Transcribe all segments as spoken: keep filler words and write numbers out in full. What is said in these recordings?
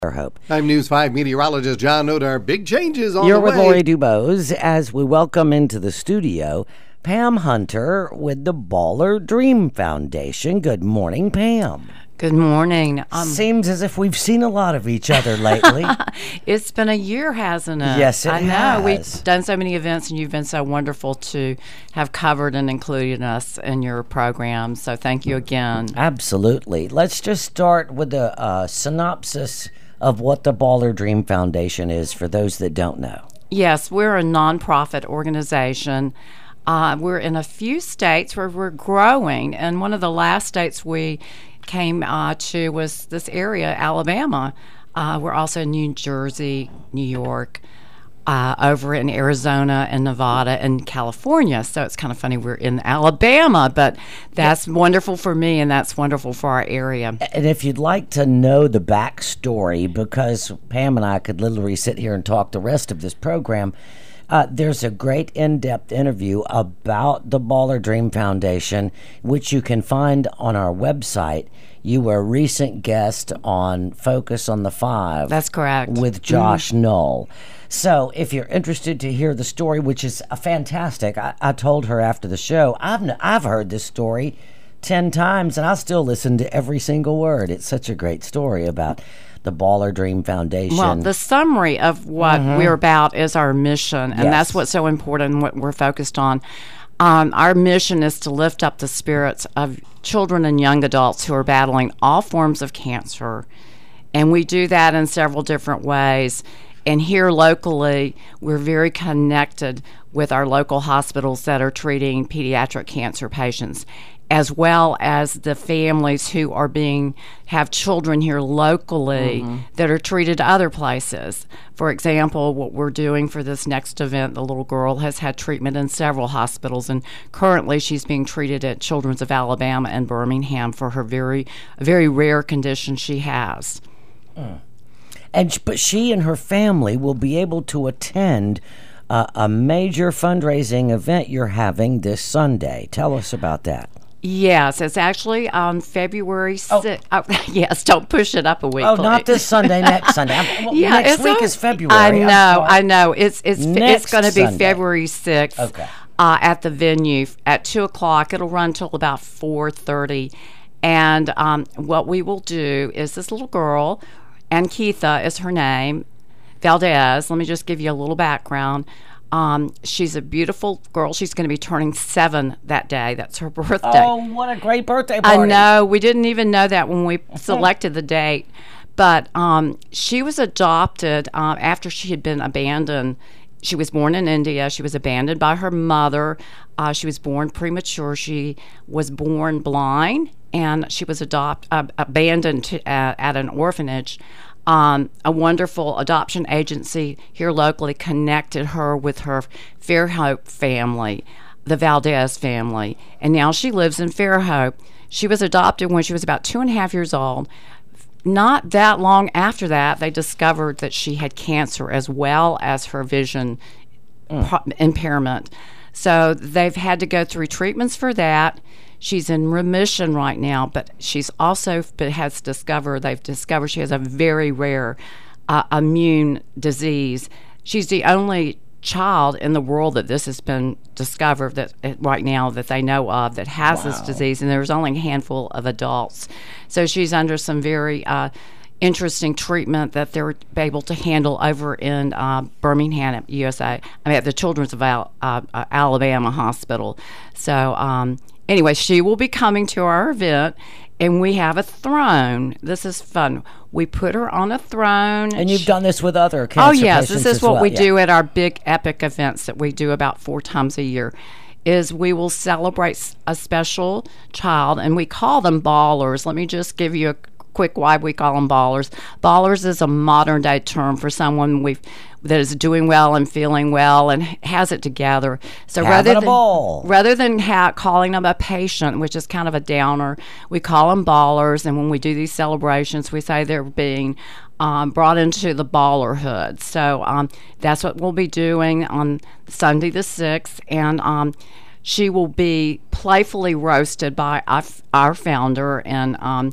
Hope. I'm News five meteorologist John Odar. Big changes on You're the way. with Lori Dubose as we welcome into the studio Pam Hunter with the Baller Dream Foundation. Good morning, Pam. Good morning. Um, Seems as if we've seen a lot of each other lately. It's been a year, hasn't it? Yes, it I know. has. We've done so many events, and you've been so wonderful to have covered and included us in your program. So thank you again. Absolutely. Let's just start with a uh, synopsis of what the Baller Dream Foundation is for those that don't know. Yes, we're a nonprofit organization. Uh, we're in a few states where we're growing, and one of the last states we came uh, to was this area, Alabama. Uh, we're also in New Jersey, New York, uh, over in Arizona and Nevada and California. So it's kind of funny we're in Alabama, but that's yeah. wonderful for me, and that's wonderful for our area. And if you'd like to know the backstory, because Pam and I could literally sit here and talk the rest of this program, Uh, there's a great in-depth interview about the Baller Dream Foundation, which you can find on our website. You were a recent guest on Focus on the Five. That's correct. With Josh mm-hmm. Knoll. So if you're interested to hear the story, which is a fantastic, I, I told her after the show, I've I've heard this story ten times, and I still listen to every single word. It's such a great story about the Baller Dream Foundation. Well, the summary of what mm-hmm. we're about is our mission, and yes. that's what's so important and what we're focused on. Um, our mission is to lift up the spirits of children and young adults who are battling all forms of cancer, and we do that in several different ways. And here locally, we're very connected with our local hospitals that are treating pediatric cancer patients, as well as the families who are being have children here locally mm-hmm. that are treated other places. For example, what we're doing for this next event, the little girl has had treatment in several hospitals, and currently she's being treated at Children's of Alabama in Birmingham for her very, very rare condition she has. Mm. And but she and her family will be able to attend uh, a major fundraising event you're having this Sunday. Tell us about that. Yes, it's actually on February sixth. Oh. Oh, yes, don't push it up a week. Oh, please. Not this Sunday, next Sunday. Well, yeah, next week on, is February. I know, I know. It's it's next it's going to be Sunday. February sixth okay. uh, at the venue at two o'clock. It'll run till about four thirty. And um, what we will do is this little girl, and Keitha is her name, Valdez. Let me just give you a little background. Um, she's a beautiful girl. She's going to be turning seven that day. That's her birthday. Oh, what a great birthday party. I know. We didn't even know that when we selected the date. But um, she was adopted um, after she had been abandoned. She was born in India. She was abandoned by her mother. Uh, she was born premature. She was born blind, and she was adopt, uh, abandoned to, uh, at an orphanage. Um, a wonderful adoption agency here locally connected her with her Fairhope family, the Valdez family, and now she lives in Fairhope. She was adopted when she was about two and a half years old. Not that long after that, they discovered that she had cancer as well as her vision mm. pro- impairment. So they've had to go through treatments for that. She's in remission right now, but she's also has discovered, they've discovered she has a very rare uh, immune disease. She's the only child in the world that this has been discovered that right now that they know of that has wow. this disease, and there's only a handful of adults. So she's under some very uh, interesting treatment that they're able to handle over in uh, Birmingham, U S A. I mean, at the Children's of Al- uh, uh, Alabama Hospital. So um, anyway, she will be coming to our event, and we have a throne. This is fun. We put her on a throne. And you've she, done this with other cancer Oh, yes. patients This is as what well. we yeah. do at our big epic events that we do about four times a year, is we will celebrate a special child, and we call them ballers. Let me just give you a quick why we call them ballers. Ballers is a modern day term for someone we've that is doing well and feeling well and has it together. So Having rather a than ball. rather than ha- calling them a patient, which is kind of a downer, we call them ballers. And when we do these celebrations, we say they're being um, brought into the ballerhood. So um, that's what we'll be doing on Sunday the sixth, and um, she will be playfully roasted by our, our founder and. Um,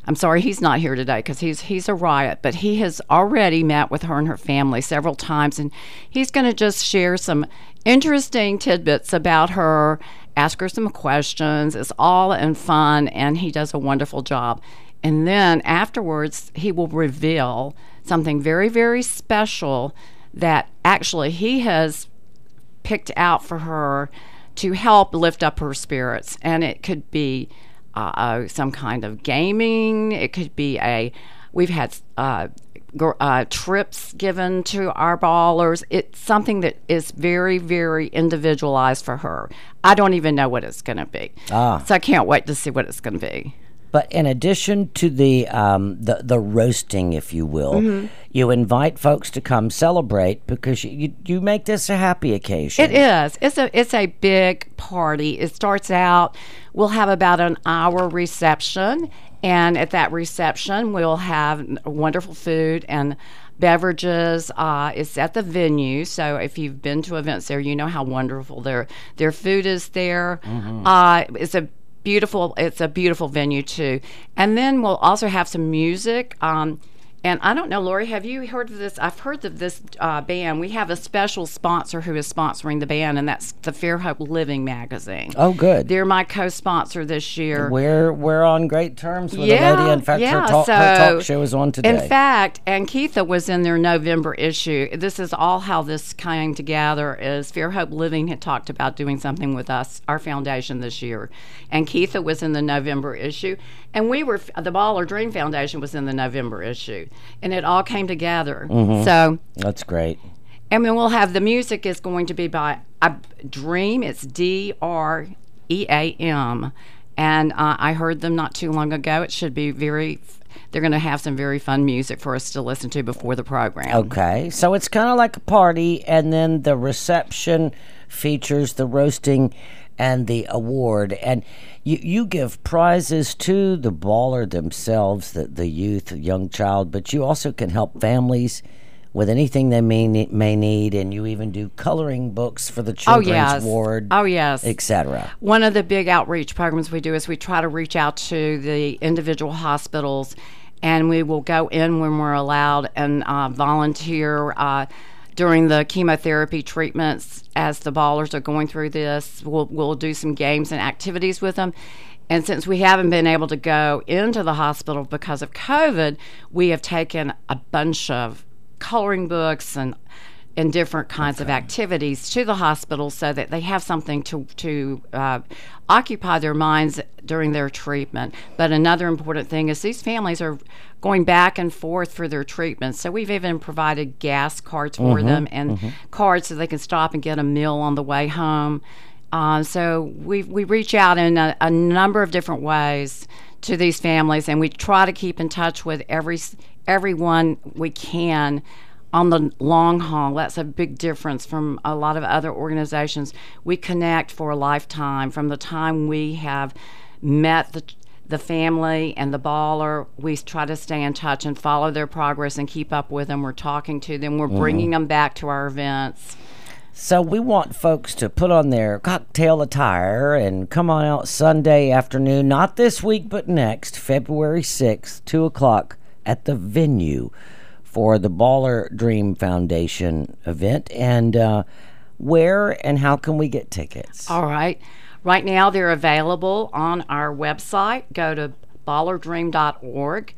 I'm sorry he's not here today because he's he's a riot, but he has already met with her and her family several times, and he's going to just share some interesting tidbits about her, ask her some questions. It's all in fun, and he does a wonderful job. And then afterwards, he will reveal something very, very special that actually he has picked out for her to help lift up her spirits. And it could be uh, some kind of gaming. It could be a, we've had uh, gr- uh, trips given to our ballers. It's something that is very, very individualized for her. I don't even know what it's going to be. Ah. So I can't wait to see what it's going to be. But in addition to the um, the, the roasting, if you will, mm-hmm. you invite folks to come celebrate because you, you you make this a happy occasion. It is. It's a it's a big party. It starts out. We'll have about an hour reception, and at that reception, we'll have wonderful food and beverages. Uh, it's at the venue, so if you've been to events there, you know how wonderful their their food is there. Mm-hmm. Uh, it's a Beautiful. It's a beautiful venue too, and then we'll also have some music. Um, and I don't know, Lori, have you heard of this? I've heard of this uh, band. We have a special sponsor who is sponsoring the band, and that's the Fairhope Living magazine. Oh, good. They're my co-sponsor this year. We're we're on great terms with yeah, the lady. In fact, yeah, her, talk, so, her talk show is on today. In fact, and Keitha was in their November issue. This is all how this came together. Is Fairhope Living had talked about doing something with us, our foundation, this year, and Keitha was in the November issue, and we were the Baller Dream Foundation was in the November issue. And it all came together. Mm-hmm. So that's great. And then we'll have the music is going to be by uh, Dream. It's D R E A M. And uh, I heard them not too long ago. It should be very, they're going to have some very fun music for us to listen to before the program. Okay. So it's kind of like a party, and then the reception features the roasting and the award. And you, you give prizes to the baller themselves, the, the youth, the young child, but you also can help families with anything they may need, may need, and you even do coloring books for the children's oh, yes. ward. Oh, yes. et cetera. One of the big outreach programs we do is we try to reach out to the individual hospitals, and we will go in when we're allowed and uh, volunteer uh, during the chemotherapy treatments as the ballers are going through this. We'll, we'll do some games and activities with them. And since we haven't been able to go into the hospital because of COVID, we have taken a bunch of coloring books and and different kinds okay. of activities to the hospital so that they have something to, to uh, occupy their minds during their treatment. But another important thing is these families are going back and forth for their treatments. So we've even provided gas cards for mm-hmm, them and mm-hmm. cards so they can stop and get a meal on the way home. Uh, so we we reach out in a, a number of different ways to these families, and we try to keep in touch with every everyone we can on the long haul. That's a big difference from a lot of other organizations. We connect for a lifetime. From the time we have met the the family and the baller, we try to stay in touch and follow their progress and keep up with them. We're talking to them. We're mm-hmm. bringing them back to our events. So we want folks to put on their cocktail attire and come on out Sunday afternoon, not this week but next, February sixth, two o'clock at the venue for the Baller Dream Foundation event. And uh, where and how can we get tickets? All right. Right now they're available on our website. Go to baller dream dot org.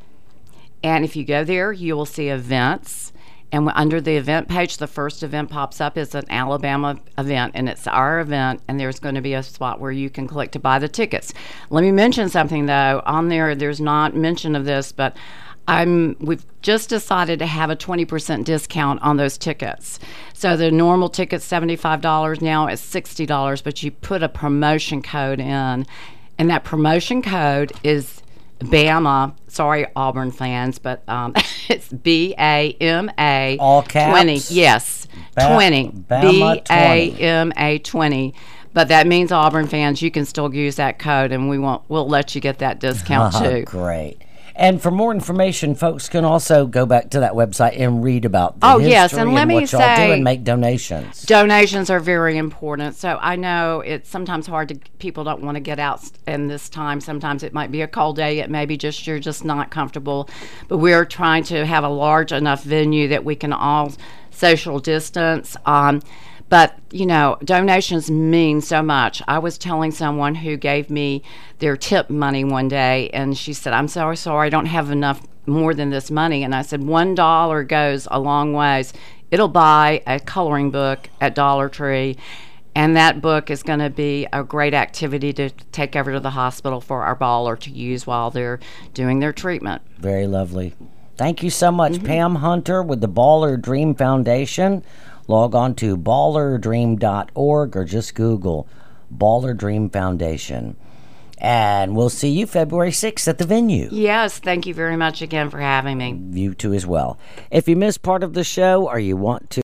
And if you go there, you will see events. And under the event page, the first event pops up is an Alabama event, and it's our event, and there's going to be a spot where you can click to buy the tickets. Let me mention something, though. On there, there's not mention of this, but I'm we've just decided to have a twenty percent discount on those tickets. So the normal ticket's seventy-five dollars, now it's sixty dollars, but you put a promotion code in, and that promotion code is Bama. Sorry, Auburn fans, but um, it's B A M A all caps. twenty. Yes, ba- twenty. Bama B A M A twenty. But that means Auburn fans, you can still use that code, and we won't. We'll let you get that discount oh, too. Great. And for more information, folks can also go back to that website and read about the Oh, history yes, and let me what y'all do say- and make donations. Donations are very important. So I know it's sometimes hard to, people don't want to get out in this time. Sometimes it might be a cold day. It may be just you're just not comfortable. But we're trying to have a large enough venue that we can all social distance. Um, but, you know, donations mean so much. I was telling someone who gave me their tip money one day, and she said, I'm so sorry, I don't have enough more than this money. And I said, one dollar goes a long ways. It'll buy a coloring book at Dollar Tree, and that book is going to be a great activity to take over to the hospital for our baller to use while they're doing their treatment. Very lovely. Thank you so much, mm-hmm. Pam Hunter with the Baller Dream Foundation. Log on to baller dream dot org or just Google Baller Dream Foundation. And we'll see you February sixth at the venue. Yes, thank you very much again for having me. You too as well. If you missed part of the show or you want to